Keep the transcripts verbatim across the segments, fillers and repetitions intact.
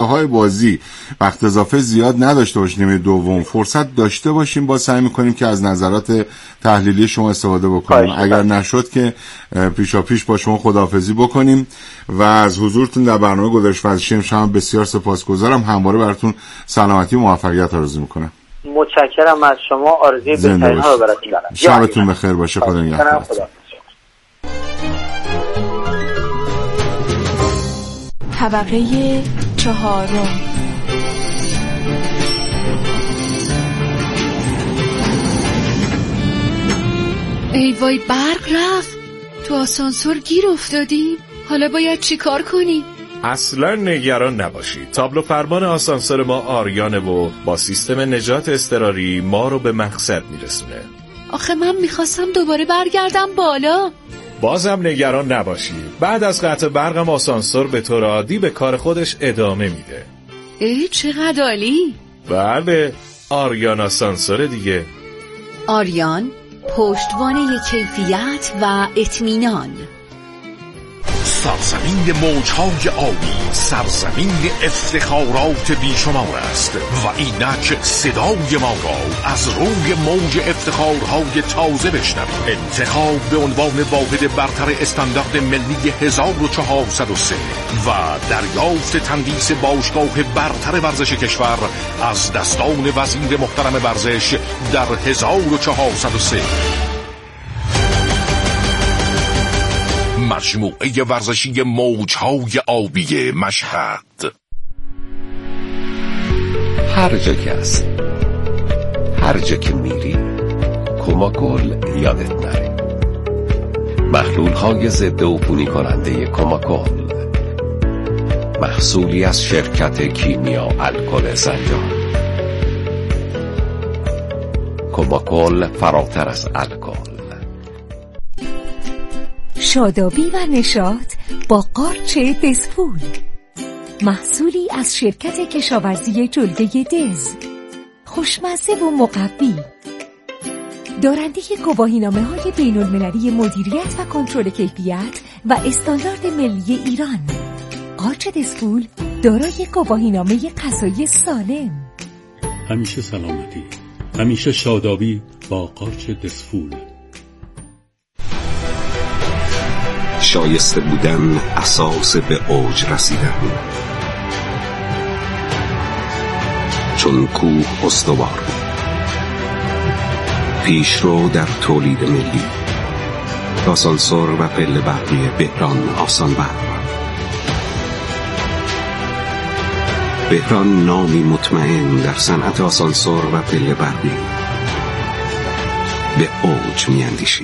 انتهای بازی وقت اضافه زیاد نداشته باشیم، نیمه دوم فرصت داشته باشیم، با سعی میکنیم که از نظرات تحلیلی شما استفاده بکنیم. اگر نشد که پیشا پیش با شما خداحافظی بکنیم و از حضورتون در برنامه گزارش ورزشی امشب بسیار سپاسگزارم. همواره براتون سلامتی و موفقیت آرزو میکنم. متشکرم از شما. آرزوی بهترین ها رو براتون دارم. شبتون بخیر باشه. خدا نگهدار. طبقه چهارم. ای وای برق رفت، تو آسانسور گیر افتادیم، حالا باید چی کار کنیم؟ اصلا نگران نباشید، تابلو فرمان آسانسور ما آریانه و با سیستم نجات اضطراری ما رو به مقصد میرسونه. آخه من میخواستم دوباره برگردم بالا. بازم نگران نباشید، بعد از قطع برقم آسانسور به طور عادی به کار خودش ادامه میده. ای چقدر عالی. بله، آریان آسانسور دیگه. آریان، پشتوانه کیفیت و اطمینان. سرزمین موجهای آبی، سرزمین افتخارات بیشمار است و اینک صدای ما را از روی موج افتخارهای تازه بشنوید. انتخاب به عنوان واحد برتر استاندارد ملی هزار و چهارصد و سه و دریافت تندیس باشگاه برتر ورزش کشور از دستان وزیر محترم ورزش در هزار و چهارصد و سه. مجموعه ورزشی موجهای آبی مشهد. هر جا که هست، هر جا که میری، کوماکول یادت نره. محلول های ضد عفونی کننده کوماکول، محصولی از شرکت کیمیا الکل زنجان. کوماکول فراتر از الکل. شادابی و نشاط با قارچ دزفول، محصولی از شرکت کشاورزی جلگه دز، خوشمزه و مقوی، دارنده گواهینامه های بین المللی مدیریت و کنترل کیفیت و استاندارد ملی ایران. قارچ دزفول دارای گواهینامه غذایی سالم. همیشه سلامتی، همیشه شادابی با قارچ دزفول. شایسته بودن اساس به اوج رسیدن. چون کوه استوار، پیشرو در تولید ملی، آسانسور و پله برقی بهران آسان برق. بهران نامی مطمئن در صنعت آسانسور و پله برقی. به اوج میاندیشیم.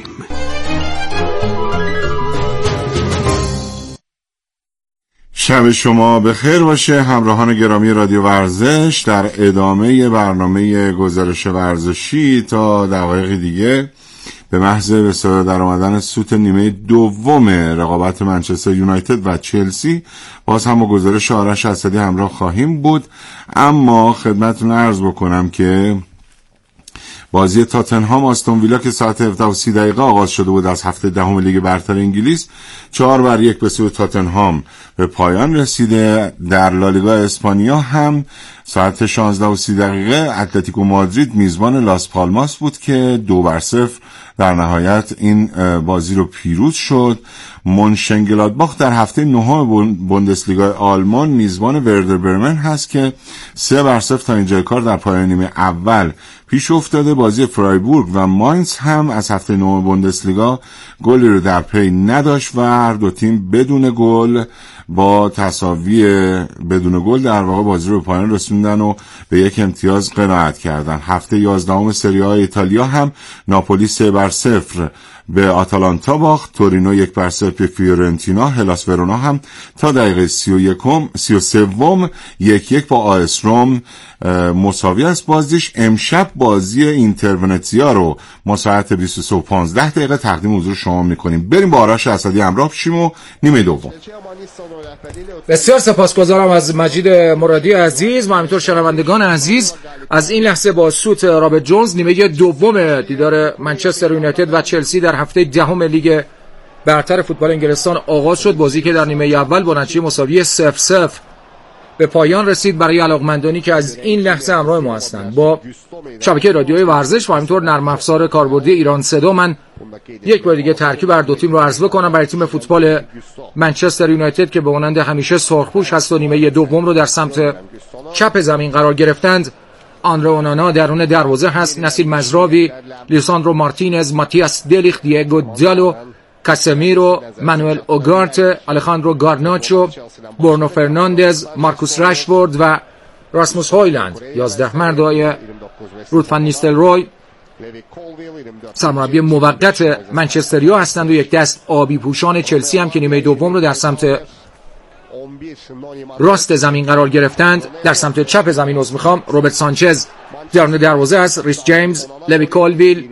شب شما بخیر باشه همراهان گرامی رادیو ورزش. در ادامه برنامه گزارش ورزشی تا دقایق دیگه به محض به صدا در آمدن سوت نیمه دوم رقابت منچستر یونایتد و چلسی باز هم با گزارش آرش اسدی همراه خواهیم بود. اما خدمتتون عرض بکنم که بازی تاتنهام آستون ویلا که ساعت هفده و سی دقیقه آغاز شده بود از هفته دهم لیگ برتر انگلیس، چهار بر یک به سوی تاتنهام به پایان رسیده. در لالیگا اسپانیا هم ساعت شانزده و سی دقیقه اتلتیکو مادرید میزبان لاس پالماس بود که دو بر صفر در نهایت این بازی رو پیروز شد. مونشنگلادباخ در هفته نهم بوندسلیگا آلمان میزبان وردر برمن هست که سه بر صفر تا اینجای کار در پایان نیمه اول پیش افتاده. بازی فرایبورگ و ماینز هم از هفته نهم بوندسلیگا گلی رو در پی نداشت و هر دو تیم بدون گل با تساوی بدون گل در واقع بازی رو به پایان رسوندن و به یک امتیاز قناعت کردن. هفته یازدهم سری آ ایتالیا هم ناپولی سه بر صفر به آتالانتا باخت. تورینو یک بر صفر به فیورنتینا. هلاس ورونا هم تا دقیقه سی و یکم سی و سوم یک یک با آس روم مساوی است بازیش. امشب بازی اینتر ونتزیا رو ما ساعت بیست و سه و پانزده دقیقه تقدیم حضور شما میکنیم. بریم با آرش اسدی همراه بشیم و نیمه دوم. بسیار سپاسگزارم از مجید مرادی عزیز و همینطور شنوندگان عزیز از این لحظه با سوت رابرت جونز. نیمه دوم دیدار منچستر یونایتد و چلسی در هفته دهم لیگ برتر فوتبال انگلستان آغاز شد. بازی که در نیمه اول با نتیجه مساوی صفر صفر به پایان رسید. برای علاقمندانی که از این لحظه همراه ما هستند با شبکه رادیوی ورزش و همینطور نرم افزار کاربردی ایران صدا، من یک بار دیگه ترکیب هر دو تیم رو عرض بکنم. برای تیم فوتبال منچستر یونایتد که به مانند همیشه سرخپوش هست و نیمه دوم رو در سمت چپ زمین قرار گرفتند، آندره اونانا درون دروازه هست، نسیل مزراوی، لیساندرو مارتینز، ماتیاس دلیخت، دیگو دالو، کاسمیرو، مانوئل اوگارت، آلخاندرو گارناچو، برونو فرناندز، مارکوس راشفورد و راسموس هویلند. یازده مردای رود فان نیستلروی سرمربی موقت منچستریا هستند و یک دست آبی پوشان چلسی هم که نیمه دوم رو در سمت راست زمین قرار گرفتند. در سمت چپ زمین عذر میخوام، روبرت سانچز درون دروازه است، ریس جیمز، لوی کولویل،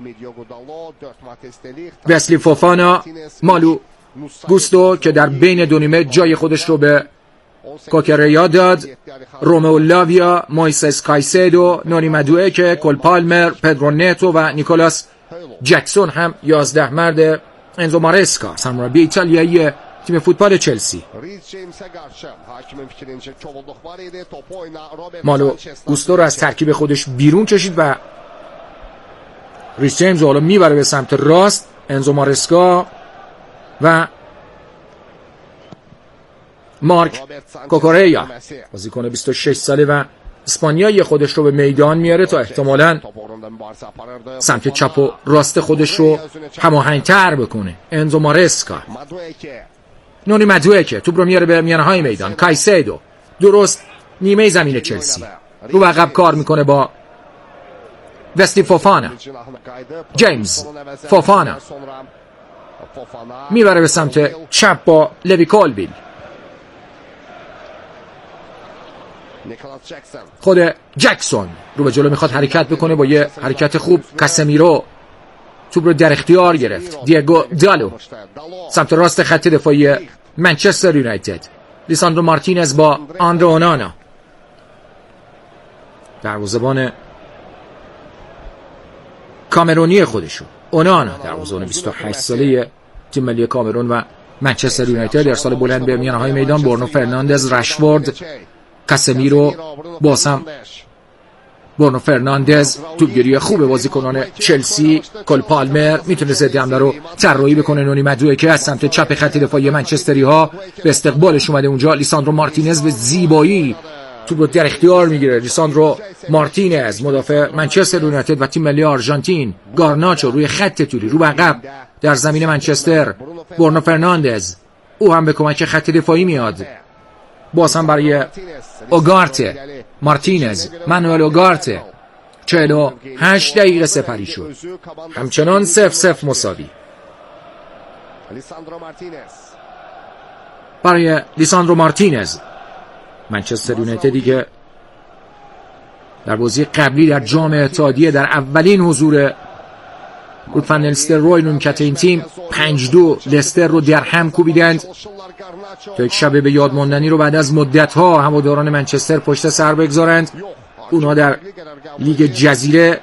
وسلی فوفانا، مالو گوستو که در بین دو نیمه جای خودش رو به کوکریا داد، رومئو لاویا، مویسس کایسیدو، نونی مدوئکه، کول پالمر، پدرو نتو و نیکولاس جکسون هم یازده مرد انزو مارسکا سرمربی ایتالیایی تیم فوتبال چلسی. مالو گوستو رو از ترکیب خودش بیرون کشید و ریس جیمز حالا میبره به سمت راست. انزو مارسکا و مارک کوکوریا بازیکن بیست و شش ساله و اسپانیایی خودش رو به میدان میاره تا احتمالاً سمت چپ و راست خودش رو هماهنگ‌تر بکنه. انزو مارسکا، نونی مدوئکه توپ رو میاره به میانه‌های میدان، کایسیدو درست نیمه زمین چلسی رو عقب کار میکنه با وسلی فوفانا، جیمز فوفانا میبره به سمت چپ با لوی کولویل، خود جکسون رو به جلو میخواد حرکت بکنه با یه حرکت خوب. کاسمیرو توپ رو در اختیار گرفت، دیگو دالو سمت راست خط دفاعی منچستر یونایتد، لیساندرو مارتینز با آندره اونانا دروازه‌بان کامرونی خودشو. اونانا دروازه‌بان بیست و هشت ساله تیم ملی کامرون و منچستر یونایتد در سال بلند به میانه‌های میدان، برونو فرناندز، راشفورد، کاسمیرو، باسم برونو فرناندز، توپگیری خوب بازیکنان چلسی. کول پالمر میتونه ضد حمله رو طراحی بکنه. نونی مدوئکه که از سمت چپ خط دفاعی منچستری ها به استقبالش اومده اونجا. لیساندرو مارتینز به زیبایی توپ رو در اختیار میگیره. لیساندرو مارتینز مدافع منچستر یونایتد و تیم ملی آرژانتین، گارناچو روی خط توری رو به عقب در زمین منچستر، برونو فرناندز او هم به کمک خط دفاعی میاد. باز هم برای اوگارت، مارتینز، مانوئل اوگارت. چهل و هشت دقیقه سپری شد، همچنان صفر صفر مساوی. برای لیساندرو مارتینز، منچستر یونایتدی که در بازی قبلی در جام اتحادیه در اولین حضور رود فان نیستلروی نونکت این تیم پنج دو لستر رو در هم کوبیدند تا یک شب به یاد ماندنی رو بعد از مدت‌ها هواداران منچستر پشت سر بگذارند. اونها در لیگ جزیره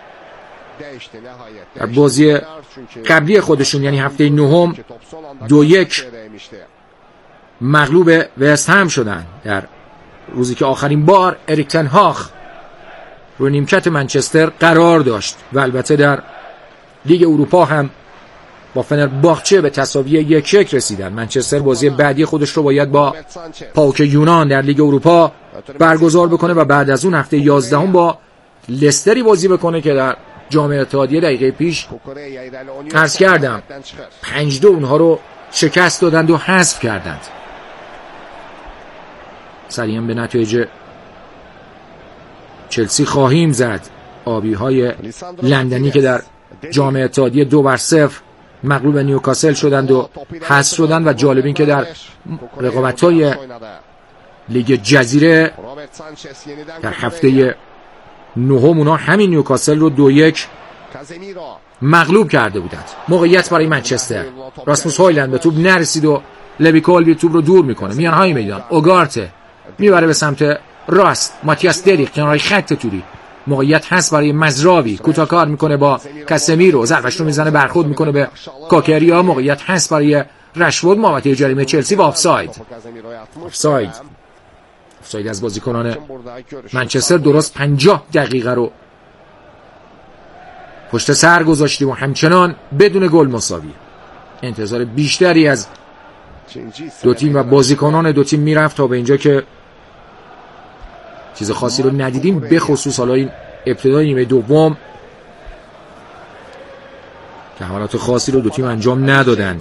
در بازی قبلی خودشون یعنی هفته نهم دو یک مغلوب وست هم شدن، در روزی که آخرین بار اریک تن هاگ رو نیمکت منچستر قرار داشت و البته در لیگ اروپا هم با فنرباخچه به تساوی یک یک رسیدن. منچستر بازی بعدی خودش رو باید با پاوک یونان در لیگ اروپا برگزار بکنه و بعد از اون هفته یازدهم با لستری بازی بکنه که در جام اتحادیه دقیقه پیش عرض کردم پنج دو اونها رو شکست دادند و حذف کردند. سریعا به نتایج چلسی خواهیم زد. آبی های لندنی که در جام اتحادیه دو بر صفر مغلوب نیوکاسل شدند و حذف شدند و جالب این که در رقابت‌های لیگ جزیره در هفته نهم اونا همین نیوکاسل رو دو یک مغلوب کرده بودند. موقعیت برای منچستر، راسموس هویلند به توپ نرسید و لوی کولویل توپ رو دور میکنه میانهای میدان. اوگارت میبره به سمت راست، ماتیاس دلیخت کنار خط توری. موقعیت هست برای مزراوی، کوتاکار میکنه با کاسمیرو، ضربش رو میزنه برخورد میکنه به کوکریا. موقعیت هست برای راشفورد محوطه جریمه چلسی و آفساید. آفساید آفساید از بازیکنان منچستر. درست پنجاه دقیقه رو پشت سر گذاشتیم و همچنان بدون گل مساوی. انتظار بیشتری از دو تیم و بازیکنان دو تیم میرفت تا به اینجا که چیز خاصی رو ندیدیم، به خصوص حالا این ابتدای نیمه دوم که حملات خاصی رو دو تیم انجام ندادند.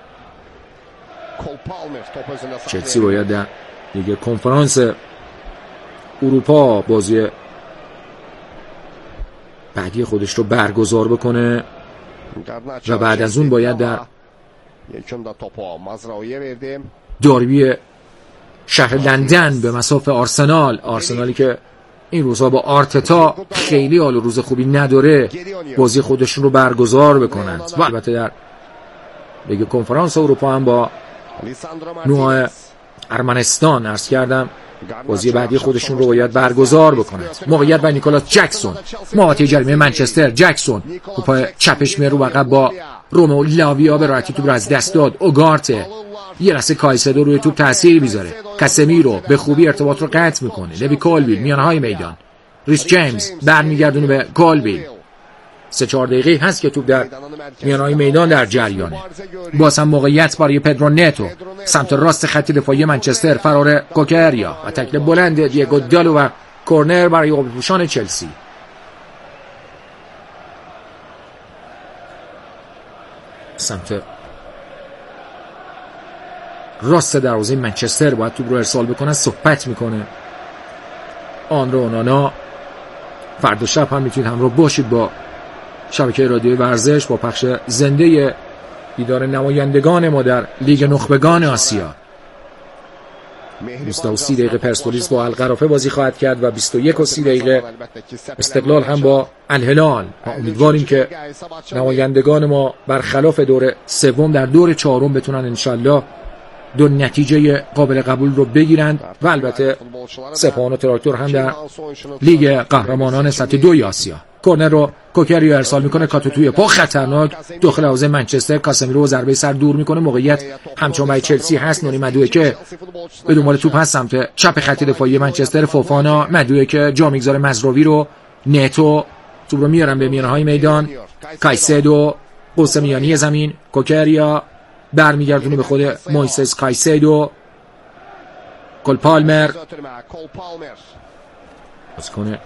چلسی باید در لیگ کنفرانس اروپا بازی بعدی خودش رو برگزار بکنه و بعد از اون باید در داربی شهر لندن به مصاف آرسنال، آرسنالی که این روزها با آرتتا خیلی حال و روز خوبی نداره، بازی خودشون رو برگزار بکنند. و البته در لیگ کنفرانس اروپا هم با نوع ارمنستان عرض کردم بازی بعدی خودشون رو باید برگزار بکنند. موقعیت برای نیکولاس جکسون، محوطه جریمه منچستر. جکسون رو پای چپش میره رو عقب با رومئو لاویا به راحتی توپ رو از دست داد. اوگارته یه لحظه کایسدو روی توپ تاثیر میذاره. کاسمیرو به خوبی ارتباط رو قطع میکنه. لوی کولویل میانهای میدان. ریس جیمز برمیگردونه به کولویل. سه چهار دقیقه هست که توپ در میانهای میدان در جریانه. باز هم موقعیت برای پدرو نتو سمت راست خط دفاعی منچستر، فرار کوکریا و تکل بلند دیگو دالو و کورنر برای آبپوشان چلسی. سمت راست دروازه منچستر باید توپ رو ارسال بکنه. صحبت میکنه آندره اونانا. فردا شب هم میتونید همراه باشید با شبکه رادیوی ورزش با پخش زنده دیدار نمایندگان ما در لیگ نخبگان آسیا. بیست و سی دقیقه پرسپولیس با القرافه بازی خواهد کرد و بیست و یک و سی دقیقه استقلال هم با الهلال. و امیدواریم که نمایندگان ما برخلاف دور سوم در دور چهارم بتونن انشالله دو نتیجه قابل قبول رو بگیرند و البته سپاهان و تراکتور هم در لیگ قهرمانان سطح دوی آسیا. کورنر رو کوکریو ارسال میکنه، کاتو توی پا خطرناک داخل حوزه منچستر. کاسمیرو و ضربه سر دور میکنه. موقعیت همچنان برای چلسی هست. نونی مدویه که به دنبال توپ هست سمت چپ خط دفاعی منچستر. فوفانا مدویه که جا میگذاره مزراوی رو. نتو توپ رو میارن به میانهای میدان. کایسدو قوس میانی زمین. کوکریا برمیگردونه به خود مویسس کایسدو. کول پالمر باز کنه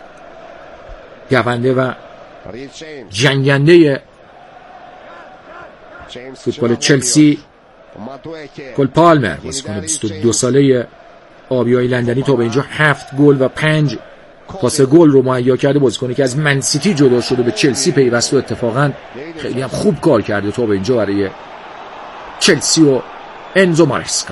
گونده و جنگنده فوتبال چلسی کول پالمر باز کنه بیست و دو ساله آبیای لندنی تا به اینجا هفت گل و پنج پاس گل رو مهیا کرده. بازیکنی که از من سیتی جدا شده به چلسی پیوسته و اتفاقا خیلی هم خوب کار کرده تا به اینجا برای چلسی و انزو مارسکا.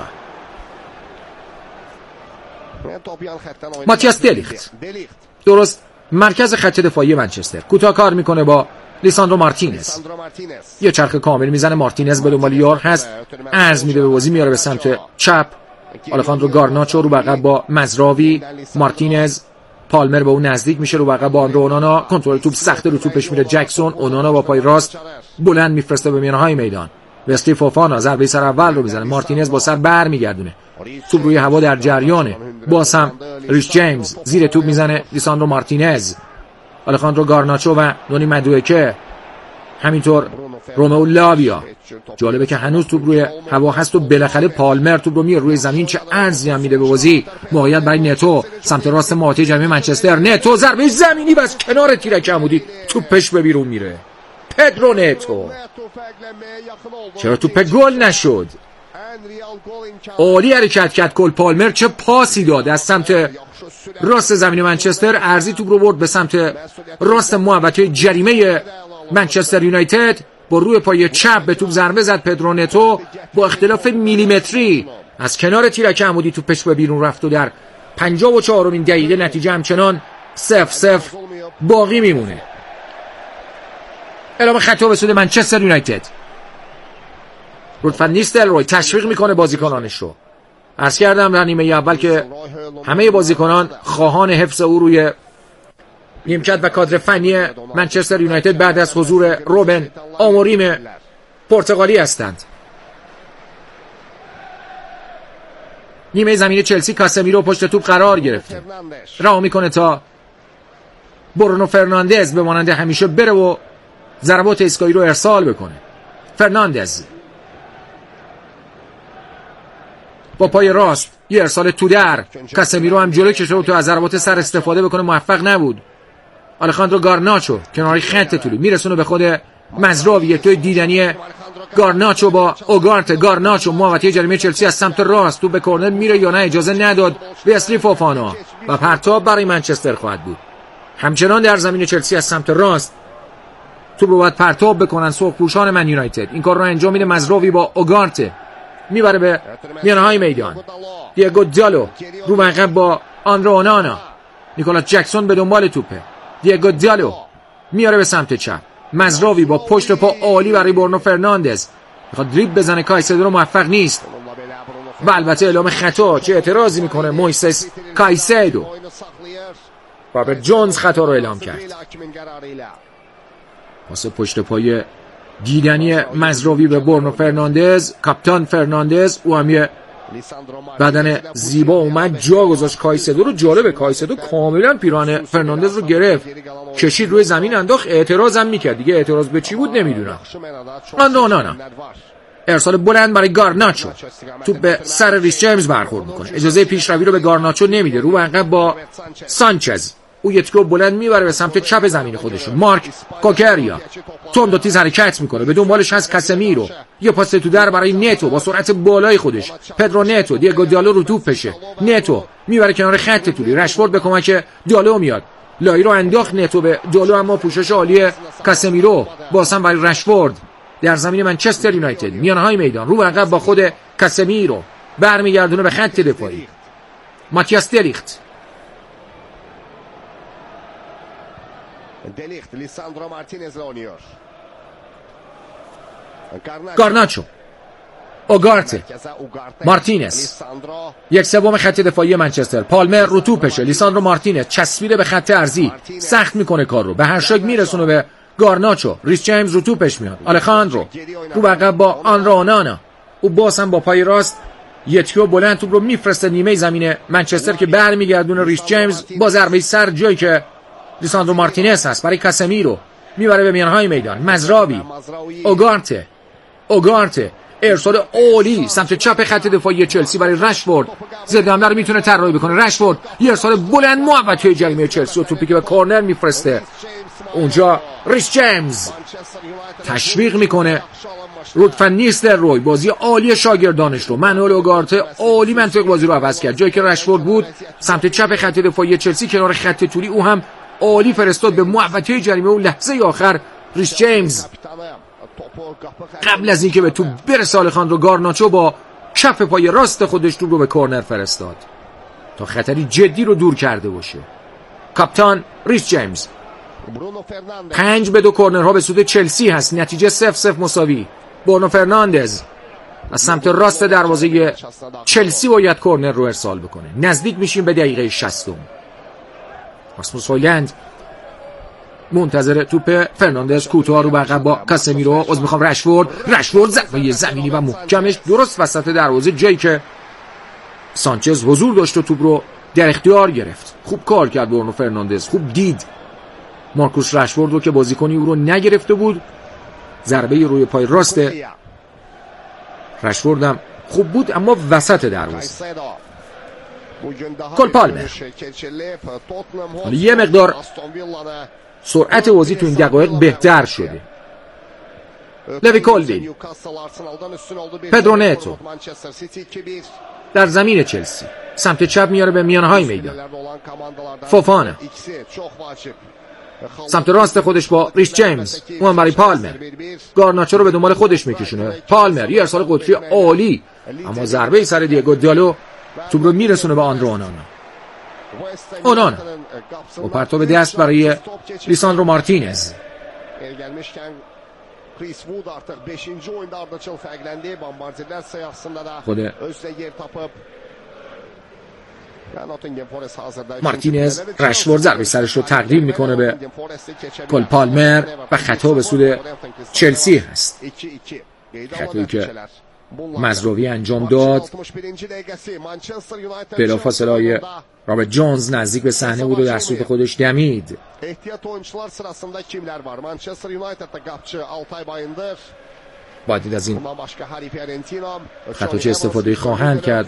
ماتیاس دلیخت درست مرکز خط دفاعی منچستر کوتاه کار میکنه با لیساندرو مارتینز. یه چرخ کامل میزنه. مارتینز به دنبال یار هست، عرض میده به بازی، میاره به سمت چپ. آلخاندرو گارناچو رو بغل با مزراوی. مارتینز پالمر به اون نزدیک میشه رو بغل با آندره اونانا. کنترل توپ سخته رو توپش میره جکسون. اونانا با پای راست بلند میفرسته به میانهای میدان. وستی فوفانا ضربه سر اول رو میزنه. مارتینز با سر بر میگردونه. توپ روی هوا در جریانه. باز هم ریش جیمز زیر توپ میزنه. لیساندرو مارتینز، آلخاندرو گارناچو و نونی مدویکه، همینطور رومئو لاویا. جالبه که هنوز توپ روی هوا هست و بالاخره پالمر توپ رو میاره روی زمین. چه عرضی هم میده به بازی. موقعیت برای نتو سمت راست محوطه جریمه منچستر. نتو ضربه زمینی بس کنار تیرک عمودی توپش به بیرون میره. پدرو نتو چرا توپ گل نشد؟ عالی حرکت کرد کول پالمر. چه پاسی داد از سمت راست زمین منچستر. ارزی توپ رو برد به سمت راست محوطه جریمه منچستر یونایتد. با روی پای چپ به توپ ضربه زد پدرو نتو. با اختلاف میلیمتری از کنار تیرک عمودی توپش به بیرون رفت و در پنجاه و چهارمین دقیقه نتیجه همچنان صفر صفر باقی میمونه. اعلام خطا به سود منچستر یونایتد. رود فن نیستلروی تشویق میکنه بازیکنانش رو. عرض کردم در نیمه اول که همه بازیکنان خواهان حفظ او روی نیمکت و کادر فنی منچستر یونایتد بعد از حضور روبن آموریم پرتغالی هستند. نیمه زمین چلسی کاسمیرو پشت توپ قرار گرفته، راه میکنه تا برونو فرناندز به مانند همیشه بره و ضربات ایستگاهی رو ارسال بکنه. فرناندز با پای راست یه ارسال تو در، کاسمیرو هم جلوی کشه و تو از ضربات سر استفاده بکنه، موفق نبود. آلخاندرو گارناچو کناری خط طولی میرسونه به خود مزراوی، یک توی دیدنی گارناچو با اوگارت. گارناچو محوطه جریمه چلسی از سمت راست، تو به کرنر میره یا نه، اجازه نداد به اسلی فوفانا و پرتاب برای منچستر خواهد بود. همچنان در زمین چلسی از سمت راست تو رو باید پرتاب بکنن سرخپوشان من یونایتد. این کار رو انجام میده مزراوی با اوگارت، میبره به میانهای میدان. دیگو دیالو رو عقب با آندرو اونانا، نیکولاس جکسون به دنبال توپه. دیگو دیالو میاره به سمت چپ، مزراوی با پشت پا عالی برای برونو فرناندز، میخواد دریبل بزنه، کایسدو رو موفق نیست و البته اعلام خطا. چه اعتراضی میکنه مویسس کایسدو. رابرت جونز خطا رو اعلام کرد. پاس پشت پای دیدنی مزراوی به برونو فرناندز، کاپیتان فرناندز، او هم یه بدن زیبا اومد جا گذاشت کایسدو رو. جالبه کایسدو کاملا پیران فرناندز رو گرفت، کشید روی زمین انداخت، اعتراض هم میکرد. دیگه اعتراض به چی بود نمیدونم. آندرو اونانا ارسال بلند برای گارناچو، توپ به سر ریس جیمز برخورد میکنه، اجازه پیشروی رو به گارناچو نمیده، رو عقب با سانچز، او یتکو بلند میبره به سمت چپ زمین خودشون. مارک کوکریا تند و تیز حرکت میکنه، به دنبالش هست کاسمیرو، یه پاس تو در برای نتو با سرعت بالای خودش. پدرو نتو، دیگو دیالو رو توپ پشه، نتو میبره کنار خط طولی، رشفورد به کمک دیالو میاد، لایی رو انداخت نتو به دیالو، اما پوشش عالی کاسمیرو بازم برای رشفورد در زمین منچستر یونایتد. میانهای میدان رو عقب با خود کاسمیرو برمیگردونه به خط دفاعی. ماتیاس دلیخت، دلیخت لیساندرو مارتینز رو oynuyor. گارناچو، اوگارت، مارتینز، یک سوم خط دفاعی منچستر. پالمر رو توپشه، لیساندرو مارتینز چسبیده به خط ارضی، سخت میکنه کار رو، به هر شکل میرسونه به گارناچو. ریس جیمز رو توپش میاد، آلخاندرو رو عقب با آندرو اونانا، او باز هم با پای راست یتیو بلند توپ رو میفرسته نیمه زمین منچستر که برمیگردونه ریس جیمز با ضربه سر جایی که لیساندرو مارتینز هست برای کاسمیرو، میبره به میانهای میدان. مزراوی، اوگارت، اوگارت ارسال عالی سمت چپ خط دفاعی چلسی برای رشفورد، ضد حمله رو میتونه طراحی بکنه. رشفورد یه ارسال بلند محوطه جریمه چلسی و توپی که به کورنر میفرسته، اونجا ریس جیمز تشویق میکنه رود فن نیستلروی، بازی عالی شاگردانش رو. منوئل اوگارت عالی منطق بازی رو عوض کرد، جایی که رشفورد بود سمت چپ خط دفاعی چلسی کنار خط طولی، او هم عالی فرستاد به محوطه جریمه و لحظه آخر ریس جیمز قبل از اینکه به توپ برسه آلخاندرو گارناچو با کف پای راست خودش توپ رو به کورنر فرستاد تا خطری جدی رو دور کرده باشه. کاپیتان ریس جیمز. پنج به دو کورنرها به سود چلسی هست، نتیجه صفر صفر مساوی. برونو فرناندز از سمت راست دروازه چلسی باید کورنر رو ارسال بکنه. نزدیک میشیم به دقیقه شصتم. راسموس هویلند منتظر توپ فرناندز، کوتاه رو به عقب با کاسمیرو، از میخوام رشفورد، رشفورد ضربه زمینی و محکمش درست وسط دروازه، جایی که سانچز حضور داشت و توپ رو در اختیار گرفت. خوب کار کرد برونو فرناندز، خوب دید مارکوس رشفورد رو که بازیکنی او رو نگرفته بود. ضربه روی پای راست رشفورد هم خوب بود اما وسط دروازه. کول پالمر حالا یه مقدار سرعت بازی تو این دقایق بهتر شده. لوی کولویل، پدرو نتو در زمین چلسی سمت چپ میاره به میانهای میدان. فوفانا سمت راست خودش با ریس جیمز، اون برای پالمر. گارناچو رو به دنبال خودش میکشونه. پالمر یه ارسال قطری عالی اما ضربه سر دیگو دیالو توپ رو میرسونه به آندرو اونانا. اونانا و پرتاب دست برای لیساندرو مارتینز. خود مارتینز رشفورد ضربه سرش رو تقدیم میکنه به کول پالمر و خطا به سود چلسی هست. خطایی که مزراوی انجام داد. بلافاصله های رابرت جونز نزدیک به صحنه بود و در سوت خودش دمید. باید از این خطا چه استفاده خواهند کرد.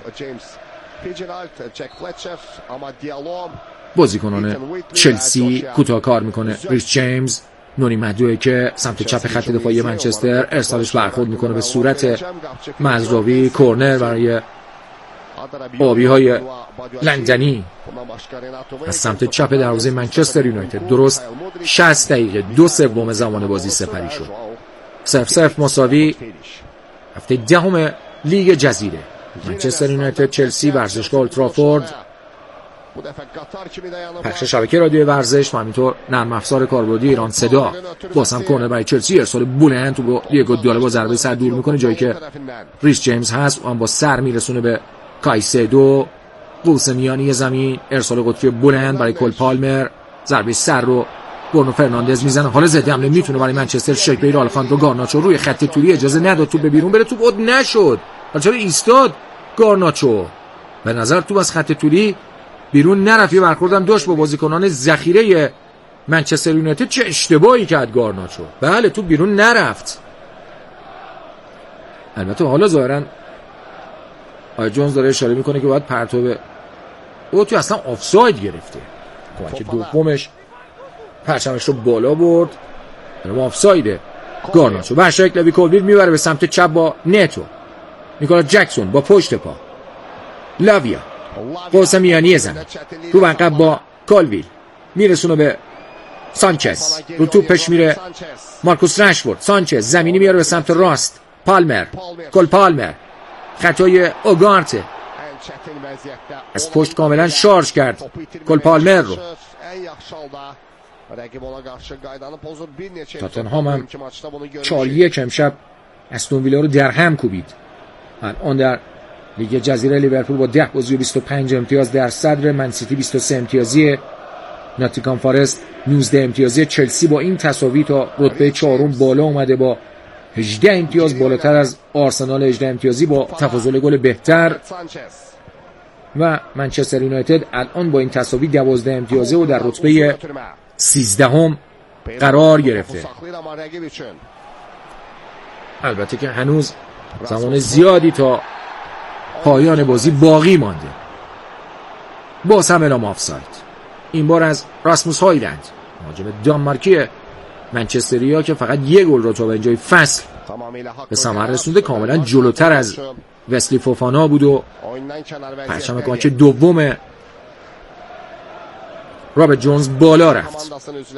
بازیکنان چلسی کوتاه کار میکنه. ریس جیمز نونی مدوه که سمت چپ خط دفاعی منچستر ارسالش برخورد میکنه به صورت مزراوی. کورنر برای آبی های لندنی از سمت چپ دروازه منچستر یونایتد. درست شصت دقیقه دو سوم زمان بازی سپری شد. صفر صفر مساوی. هفته دهم لیگ جزیره. منچستر یونایتد چلسی، ورزشگاه اولترافورد. پخش شبکه رادیو ورزش و همینطور نرم افزار کاربردی ایران صدا. باز هم کورنر برای چلسی، ارسال بلند تو با دیگو دیالو با ضربه سر دور میکنه جایی که ریس جیمز هست، اون با سر میرسونه به کایسدو. قوس میانی زمین، ارسال قطبی بلند برای کل پالمر، ضربه سر رو برونو فرناندز میزنه. حالا ضد حمله میتونه برای منچستر شک بگیره. آلخاندرو گارناچو روی خط طولی اجازه نداد توپ به بیرون بره. توپ اوت نشد. حالا چرا ایستاد گارناچو؟ به نظر توپ از خط طولی بیرون نرفت. یه برخوردم داشت با بازیکنان ذخیره منچستر یونایتد. چه اشتباهی کرد گارناچو. بله توپ بیرون نرفت. البته حالا ظاهرا آی جونز داره اشاره میکنه که باید پرتاب او تو اصلا آفساید گرفته. کمک دومش پرچمش رو بالا برد. اما آفسایده. گارناچو به شکل لوی کولویل میبره به سمت چپ با نتو. نیکولا جکسون با پشت پا. لاویا قوس میانی زمین رو عقب با کالویل میرسونه به سانچز. رو توپش میره مارکوس رشفورد. سانچز زمینی میاره به سمت راست. پالمر، کل پالمر. خطای اوگارت از پشت کاملا شارژ کرد کل پالمر رو. تاتنهام هم چهار یک امشب استون ویلا رو در هم کوبید. الان در لیگ جزیره لیورپول با ده بازی و بیست و پنج امتیاز در صدر. منسیتی بیست و سه امتیازی. ناتینگهام فارست نوزده امتیازی. چلسی با این تساوی تا رتبه چهارم بالا اومده با هجده امتیاز، بالاتر از آرسنال هجده امتیازی با تفاضل گل بهتر. و منچستر یونایتد الان با این تساوی دوازده امتیازه و در رتبه سیزدهم قرار گرفته. البته که هنوز زمان زیادی تا پایان بازی باقی مانده. باز هم اعلام آفساید. این بار از راسموس هایلند، مهاجم دانمارکی منچستریا که فقط یک گل رو تا به اینجای فصل به ثمر رسونده. کاملا جلوتر از وسلی فوفانا بود و پرچم کمک دوم رابرت جونز بالا رفت.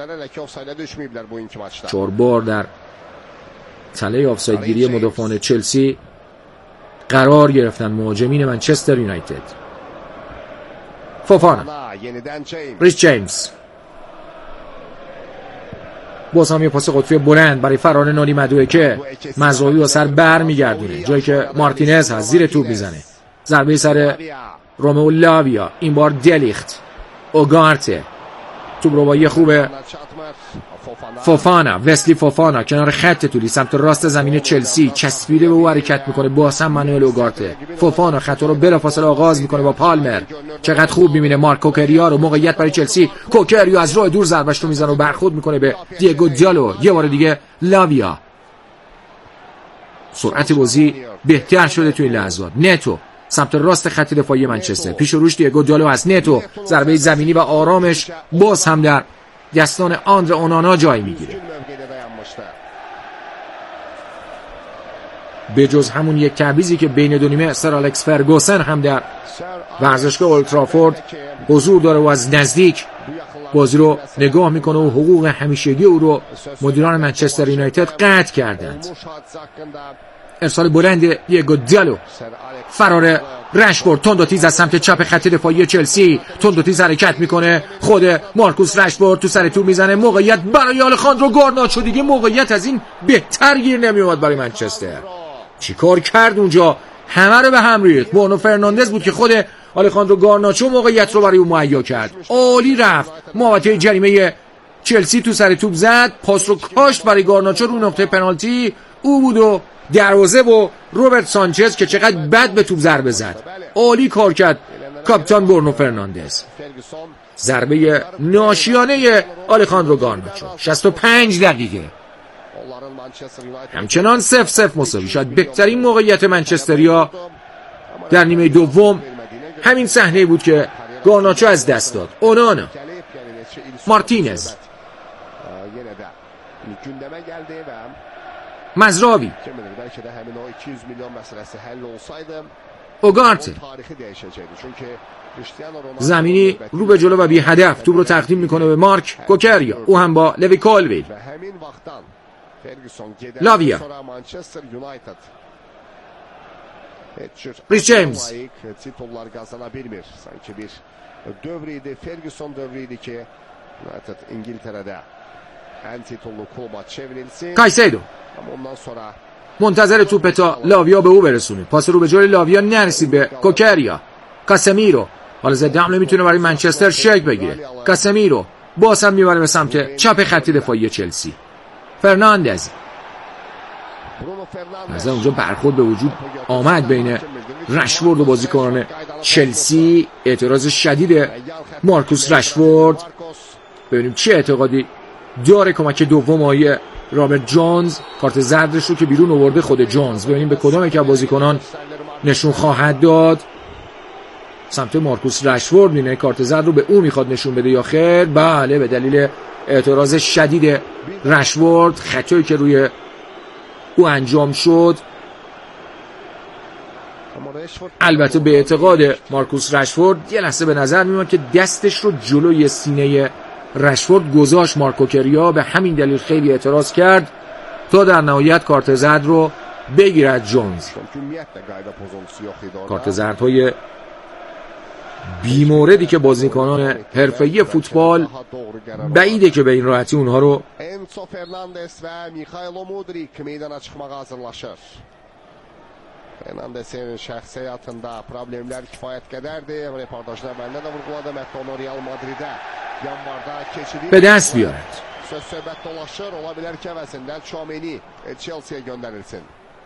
چهار بار در تله آفساید گیری مدافعان چلسی قرار گرفتن مهاجمین منچستر یونایتد. فوفانا، ریس جیمز، باز هم یه پاس قطبی بلند برای فرار نانی مدوه که مزراوی با سر بر میگردونه جایی که مارتینز هست، زیر توپ میزنه. ضربه سر رومئو لاویا، این بار دلیخت. اوگارته توپ رو با یه خوبه فوفانا، وسلی فوفانا کنار خط طولی سمت راست زمین چلسی چسبیده به او حرکت میکنه. باز هم مانوئل اوگارته. فوفانا خطا رو بلافاصله آغاز میکنه با پالمر. چقدر خوب میبینه مارک کوکریا رو. موقعیت برای چلسی. کوکریا از راه دور ضربهش رو میزنه و برخورد میکنه به دیگو دیالو. یه بار دیگه لاویا. سرعت بازی بهتر شده توی این لحظات. نتو سمت راست خط دفاعی منچستر، پیش و روش دیگو دیالو از نتو. ضربه زمینی و آرامش باز هم در دستان آندر اونانا جای میگیره. به جز همون یک تعویضی که بین دو نیمه سر الکس فرگوسن هم در ورزشگاه اولترافورد حضور داره و از نزدیک بازی رو نگاه میکنه و حقوق همیشگی او رو مدیران منچستر یونایتد قطع کردند. ارسال بلند دیگو دیالو، فرار رشفورد، تند و تیز از سمت چپ خط دفاعی چلسی، تند و تیز حرکت میکنه. خود مارکوس رشفورد تو سر توپ میزنه. موقعیت برای آلخاندرو گارناچو. دیگه موقعیت از این بهتر گیر نمیومد برای منچستر. چیکار کرد اونجا؟ همه رو به هم ریخت. برونو فرناندز بود که خود آلخاندرو گارناچو موقعیت رو برای اون مهیا کرد. عالی رفت. محوطه جریمه چلسی تو سر توپ زد. پاس رو کاشت برای گارناچو رو نقطه پنالتی. او بود و دروازه و روبرت سانچز که چقدر بد به توپ ضربه زد. عالی کار کرد کاپیتان برونو فرناندز. ضربه ناشیانه آلخاندرو گارناچو. شصت و پنج دقیقه همچنان صفر صفر مساوی. شاید بهترین موقعیت منچستریا در نیمه دوم همین صحنه بود که گارناچو از دست داد. اونانا، مارتینز، مزراوی، اوگارت. زمینی رو به جلو و بی هدف توپ رو تقدیم میکنه به مارک کوکریا. او هم با لوی کولویل. لاویا، ریس جیمز، کایسیدو منتظر توپ تا لاویا به او برسونه. پاس رو به جلوی لاویا نرسید به کوکریا. کاسمیرو حالا زده هم نمیتونه برای منچستر شک بگیره. کاسمیرو باز هم میبره به سمت چپ خط دفاعی چلسی. فرناندز از اونجا برخورد به وجود آمد بین رشفورد و بازیکنان چلسی. اعتراض شدید مارکوس رشفورد. ببینیم چه اعتقادی داره کمک دوم آیه رابرت جونز. کارت زردش رو که بیرون آورده خود جونز. ببینیم به کدام یک از بازیکنان نشون خواهد داد. سمت مارکوس رشفورد میونه. کارت زرد رو به او میخواد نشون بده یا خیر؟ بله، به دلیل اعتراض شدید رشفورد، خطایی که روی او انجام شد. البته به اعتقاد مارکوس رشفورد یه لحظه به نظر میاد که دستش رو جلوی سینه رشفورد گذاشت مارکوکریا. به همین دلیل خیلی اعتراض کرد تا در نهایت کارت زرد رو بگیرد جونز. کارت زردهای بیموردی که بازیکنان حرفه‌ای فوتبال بعیده که به این راحتی اونها رو Fernandes'in şəxsiyyətində problemlər kifayət qədərdir. Reportajda məndə də vurğuladım. Hətta onu Real Madrid'ə yanvarda keçirir. به دست بیارد. Söz söhbət dolaşır. Ola bilər ki, əvəzində Tchouaméni Chelsea'yə göndərilsin.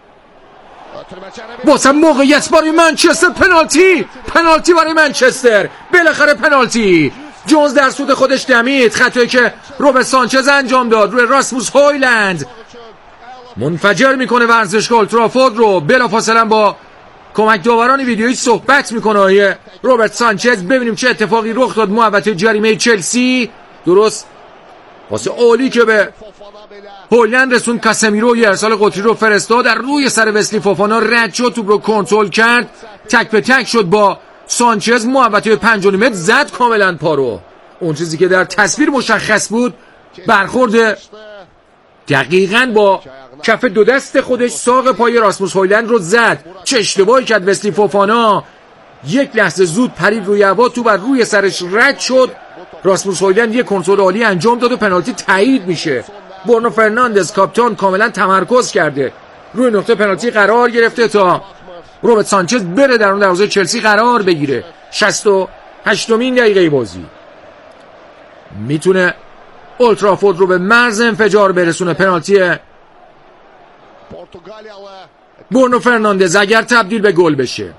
واسه موقعیت برای منچستر. پنالتی پنالتی برای منچستر. بالاخره پنالتی. جونز در سود خودش دمید. خطایی که روبرت سانچز انجام داد روی راسموس هویلند منفجر میکنه ورزشگاه اولترافورد رو. بلافاصله با کمک داوران ویدیویی صحبت میکنه آیه روبرت سانچز. ببینیم چه اتفاقی رخ داد. محوطه جریمه چلسی. درست واسه عالی که به هولند رسون. کاسمیرو یه ارسال قطری رو فرستاد در روی سر وسلی فوفانا رد شد. توپ رو کنترل کرد. تک به تک شد با سانچز. محوطه پنج و نیم متر زد کاملا پارو. اون چیزی که در تصویر مشخص بود برخورد دقیقاً با کف دو دست خودش ساق پای راسموس هویلند رو زد. چه اشتباهی کرد وسلی فوفانا. یک لحظه زود پرید روی هوا. تو بر روی سرش رد شد. راسموس هویلند یک کنترل عالی انجام داد و پنالتی تایید میشه. برونو فرناندز کاپیتان کاملا تمرکز کرده. روی نقطه پنالتی قرار گرفته تا روبرت سانچز بره در اون دروازه چلسی قرار بگیره. شصت و هشتمین دقیقه بازی. میتونه اولترافورد رو به مرز انفجار برسونه. پنالتی برونو فرناندز اگر تبدیل به گل بشه.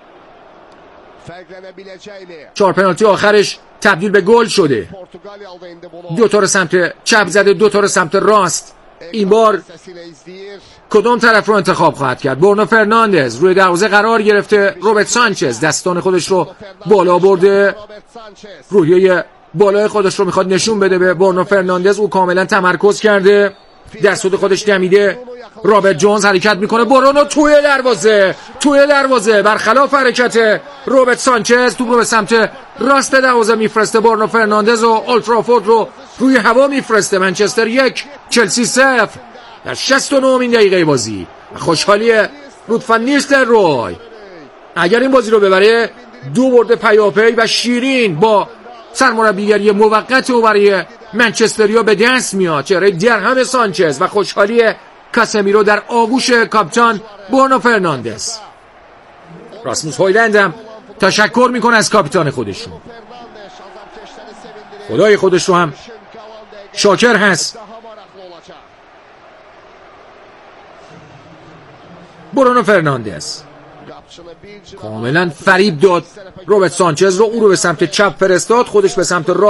چهار پنالتی آخرش تبدیل به گل شده. دو تا رو سمت چپ زده، دو تا رو سمت راست. این بار کدام طرف رو انتخاب خواهد کرد؟ برونو فرناندز روی دروازه قرار گرفته. روبرت سانچز دستان خودش رو بالا برده. روحیه بالای خودش رو میخواد نشون بده به برونو فرناندز. او کاملا تمرکز کرده. دست خودش دمیده. رابرت جونز حرکت میکنه. برونو توی دروازه توی دروازه برخلاف حرکت روبرت سانچز توپ رو به سمت راست دروازه میفرسته. برونو فرناندز و اولترافورد رو روی هوا میفرسته. منچستر یک چلسی صفر در شصت و نهمین دقیقه بازی. خوشحالی رود فان نیستلروی اگر این بازی رو ببره دو برد پیاپی و شیرین با سرمربیگری موقت او برای منچستریا به دست میاد. چهره درهم سانچز و خوشحالی کاسمیرو در آغوش کاپیتان برونو فرناندز. راسموس هویلند هم تشکر میکنه از کاپیتان خودشون. خدای خودش رو هم شاکر هست. برونو فرناندز کاملا فریب داد روبرت سانچز رو، او رو به سمت چپ فرستاد، خودش به سمت راست